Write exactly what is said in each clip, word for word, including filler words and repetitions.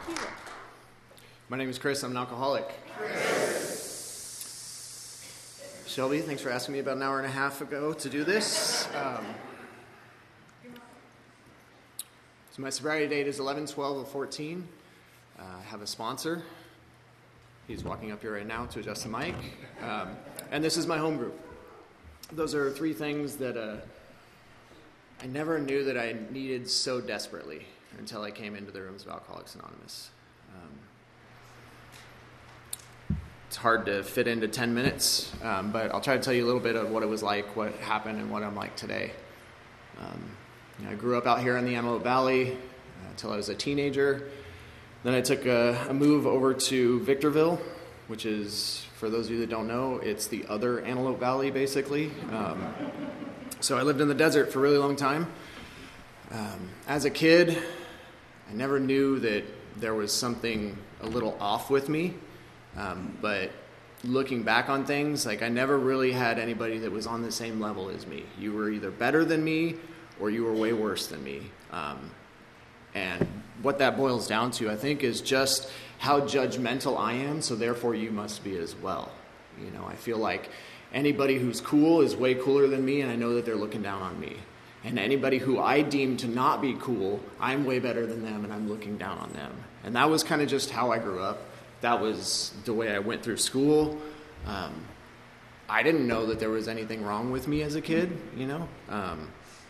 you. My name is Chris. I'm an alcoholic. Chris. Shelby, thanks for asking me about an hour and a half ago to do this. Um, so my sobriety date is eleven twelve of fourteen. Uh, I have a sponsor. He's walking up here right now to adjust the mic. Um, and this is my home group. Those are three things that uh, I never knew that I needed so desperately until I came into the rooms of Alcoholics Anonymous. Um, it's hard to fit into ten minutes, um, but I'll try to tell you a little bit of what it was like, what happened, and what I'm like today. Um, you know, I grew up out here in the Antelope Valley uh, until I was a teenager. Then I took a, a move over to Victorville, which is, for those of you that don't know, it's the other Antelope Valley, basically. Um, so I lived in the desert for a really long time. Um, as a kid, I never knew that there was something a little off with me. Um, but looking back on things, like I never really had anybody that was on the same level as me. You were either better than me or you were way worse than me. Um, and what that boils down to, I think, is just how judgmental I am, so therefore you must be as well. You know, I feel like anybody who's cool is way cooler than me, and I know that they're looking down on me. And anybody who I deem to not be cool, I'm way better than them, and I'm looking down on them. And that was kind of just how I grew up. That was the way I went through school. Um, I didn't know that there was anything wrong with me as a kid, you know. Um,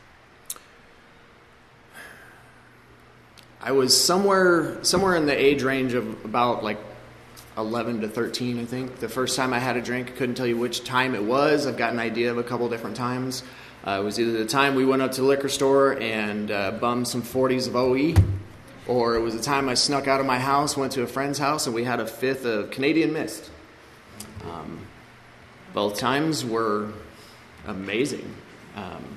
I was somewhere somewhere in the age range of about like eleven to thirteen, I think. The first time I had a drink, I couldn't tell you which time it was. I've got an idea of a couple different times. Uh, it was either the time we went up to the liquor store and uh, bummed some forties of O E, or it was the time I snuck out of my house, went to a friend's house, and we had a fifth of Canadian Mist. Um, both times were amazing. Um,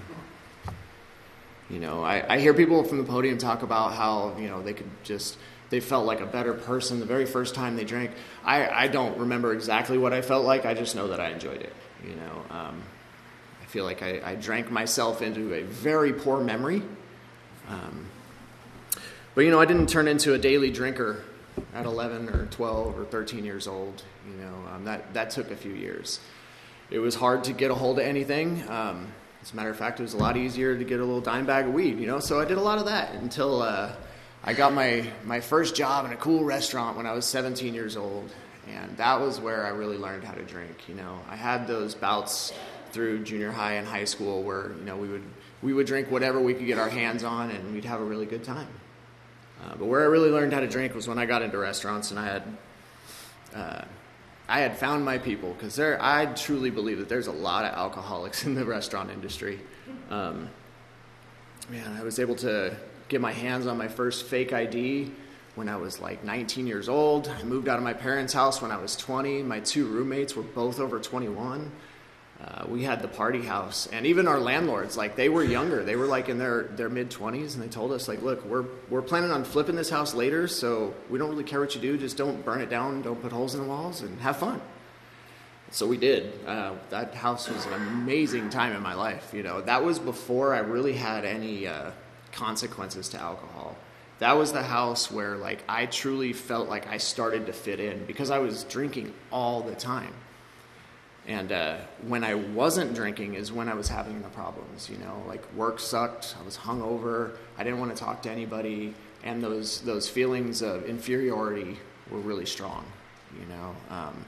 you know, I, I hear people from the podium talk about how, you know, they could just, they felt like a better person the very first time they drank. I, I don't remember exactly what I felt like. I just know that I enjoyed it, you know. Um, I feel like I, I drank myself into a very poor memory. Um, but, you know, I didn't turn into a daily drinker at eleven or twelve or thirteen years old. You know, um, that, that took a few years. It was hard to get a hold of anything. Um, as a matter of fact, it was a lot easier to get a little dime bag of weed, you know. So I did a lot of that until uh, I got my, my first job in a cool restaurant when I was seventeen years old. And that was where I really learned how to drink, you know. I had those bouts through junior high and high school where, you know, we would we would drink whatever we could get our hands on, and we'd have a really good time. Uh, but where I really learned how to drink was when I got into restaurants, and I had uh, I had found my people, because there I truly believe that there's a lot of alcoholics in the restaurant industry. Um, man, I was able to get my hands on my first fake I D when I was like nineteen years old. I moved out of my parents' house when I was twenty. My two roommates were both over twenty-one. Uh, we had the party house, and even our landlords, like, they were younger. They were like in their, their mid-twenties, and they told us, like, look, we're we're planning on flipping this house later, so we don't really care what you do. Just don't burn it down, don't put holes in the walls, and have fun. So we did. Uh, that house was an amazing time in my life. You know, that was before I really had any uh, consequences to alcohol. That was the house where, like, I truly felt like I started to fit in, because I was drinking all the time. And uh, when I wasn't drinking is when I was having the problems, you know, like work sucked, I was hungover, I didn't want to talk to anybody, and those those feelings of inferiority were really strong, you know. Um,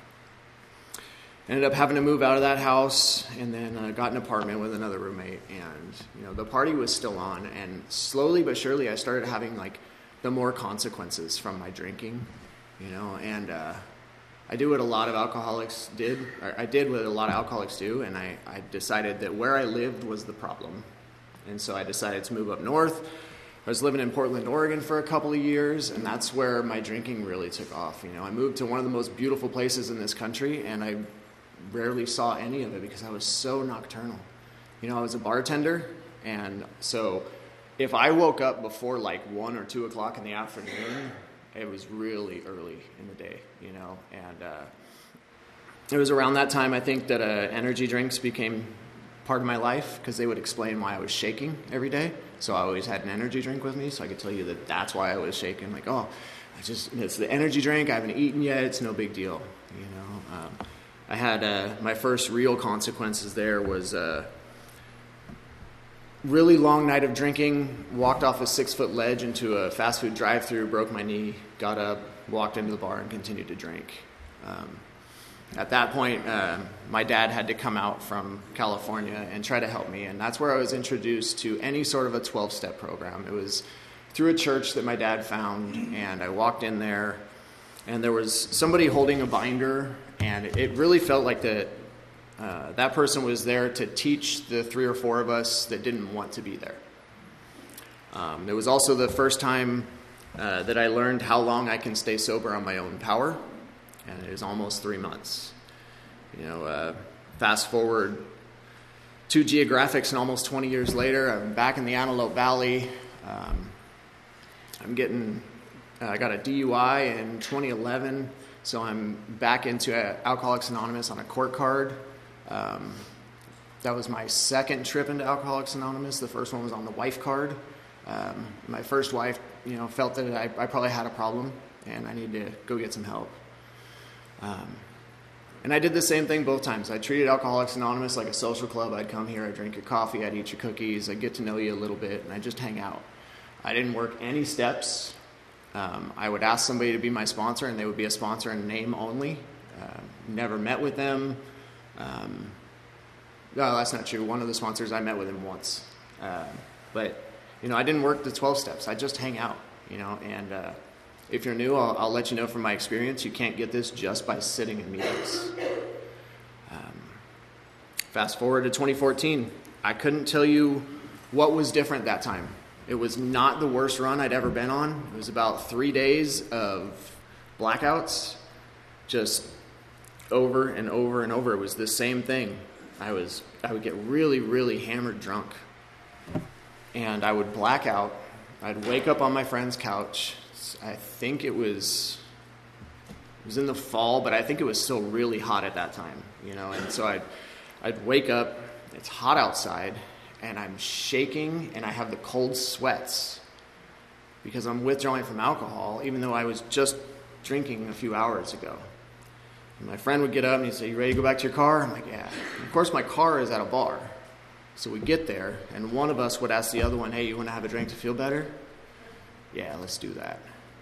ended up having to move out of that house, and then uh, got an apartment with another roommate, and, you know, the party was still on, and slowly but surely I started having, like, the more consequences from my drinking, you know, and uh I do what a lot of alcoholics did, or I did what a lot of alcoholics do, and I, I decided that where I lived was the problem. And so I decided to move up north. I was living in Portland, Oregon for a couple of years, and that's where my drinking really took off. You know, I moved to one of the most beautiful places in this country, and I rarely saw any of it because I was so nocturnal. You know, I was a bartender, and so if I woke up before like one or two o'clock in the afternoon, it was really early in the day, you know, and uh, it was around that time, I think, that uh, energy drinks became part of my life because they would explain why I was shaking every day. So I always had an energy drink with me, so I could tell you that that's why I was shaking. Like, oh, I just it's the energy drink. I haven't eaten yet. It's no big deal, you know. Um, I had uh, my first real consequences there was a really long night of drinking, walked off a six-foot ledge into a fast food drive-thru, broke my knee, got up, walked into the bar, and continued to drink. Um, at that point, uh, my dad had to come out from California and try to help me, and that's where I was introduced to any sort of a twelve-step program. It was through a church that my dad found, and I walked in there, and there was somebody holding a binder, and it really felt like that uh, that person was there to teach the three or four of us that didn't want to be there. Um, it was also the first time uh, that I learned how long I can stay sober on my own power, and it is almost three months. You know, uh, fast forward two geographics, and almost twenty years later, I'm back in the Antelope Valley. Um, I'm getting, uh, I got a D U I in twenty eleven, so I'm back into uh, Alcoholics Anonymous on a court card. Um, that was my second trip into Alcoholics Anonymous. The first one was on the wife card. Um, my first wife, you know, felt that I, I probably had a problem, and I needed to go get some help. Um, and I did the same thing both times. I treated Alcoholics Anonymous like a social club. I'd come here, I'd drink your coffee, I'd eat your cookies, I'd get to know you a little bit, and I'd just hang out. I didn't work any steps. Um, I would ask somebody to be my sponsor, and they would be a sponsor in name only. Uh, never met with them. Um, no, that's not true. One of the sponsors, I met with him once. Uh, but, you know, I didn't work the twelve steps. I just hang out, you know, and uh, if you're new, I'll, I'll let you know from my experience, you can't get this just by sitting in meetings. Um, fast forward to twenty fourteen. I couldn't tell you what was different that time. It was not the worst run I'd ever been on. It was about three days of blackouts, just over and over and over. It was the same thing. I was I would get really, really hammered drunk, and I would black out. I'd wake up on my friend's couch. I think it was it was in the fall, but I think it was still really hot at that time, you know. And so I'd I'd wake up. It's hot outside, and I'm shaking, and I have the cold sweats because I'm withdrawing from alcohol, even though I was just drinking a few hours ago. And my friend would get up and he'd say, "You ready to go back to your car?" I'm like, "Yeah." And of course, my car is at a bar. So we get there, and one of us would ask the other one, "Hey, you want to have a drink to feel better?" "Yeah, let's do that."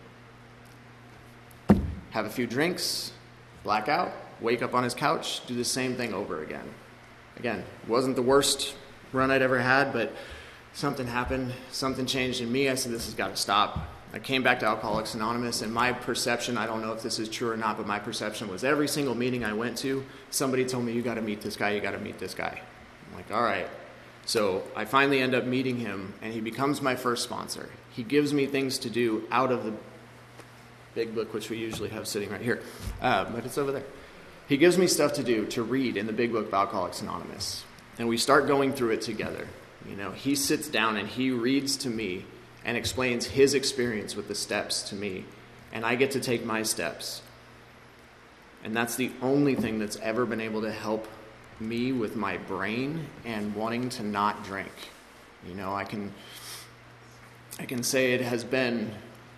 Have a few drinks, black out, wake up on his couch, do the same thing over again. Again, it wasn't the worst run I'd ever had, but something happened, something changed in me. I said, this has got to stop. I came back to Alcoholics Anonymous, and my perception, I don't know if this is true or not, but my perception was every single meeting I went to, somebody told me, "You got to meet this guy, you got to meet this guy." I'm like, all right. So I finally end up meeting him, and he becomes my first sponsor. He gives me things to do out of the big book, which we usually have sitting right here, uh, but it's over there. He gives me stuff to do, to read in the big book of Alcoholics Anonymous, and we start going through it together. You know, he sits down and he reads to me and explains his experience with the steps to me, and I get to take my steps. And that's the only thing that's ever been able to help me with my brain and wanting to not drink. You know, I can I can say it has been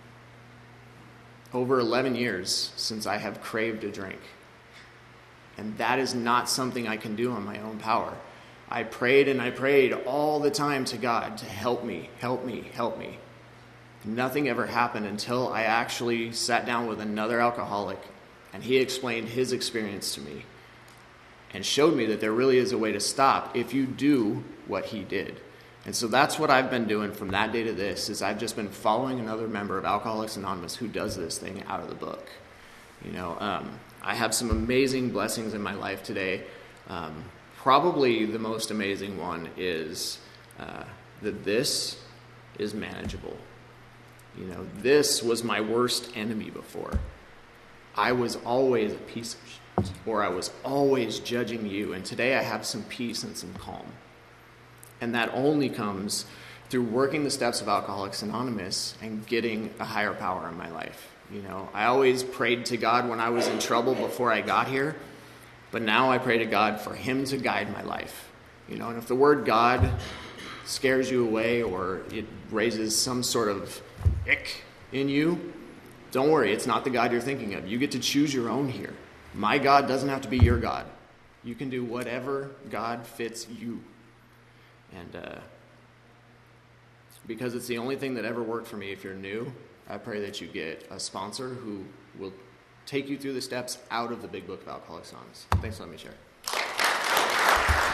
over eleven years since I have craved a drink. And that is not something I can do on my own power. I prayed and I prayed all the time to God to help me, help me, help me. Nothing ever happened until I actually sat down with another alcoholic, and he explained his experience to me and showed me that there really is a way to stop if you do what he did. And so that's what I've been doing from that day to this, is I've just been following another member of Alcoholics Anonymous who does this thing out of the book. You know, um, I have some amazing blessings in my life today. Um, probably the most amazing one is uh, that this is manageable. You know, this was my worst enemy before. I was always a piece of shit, or I was always judging you, and today I have some peace and some calm. And that only comes through working the steps of Alcoholics Anonymous and getting a higher power in my life. You know, I always prayed to God when I was in trouble before I got here, but now I pray to God for him to guide my life. You know, and if the word God scares you away or it raises some sort of ick in you, don't worry, it's not the God you're thinking of. You get to choose your own here. My God doesn't have to be your God. You can do whatever God fits you. And uh, because it's the only thing that ever worked for me, if you're new, I pray that you get a sponsor who will take you through the steps out of the big book of Alcoholics Anonymous. Thanks for letting me share.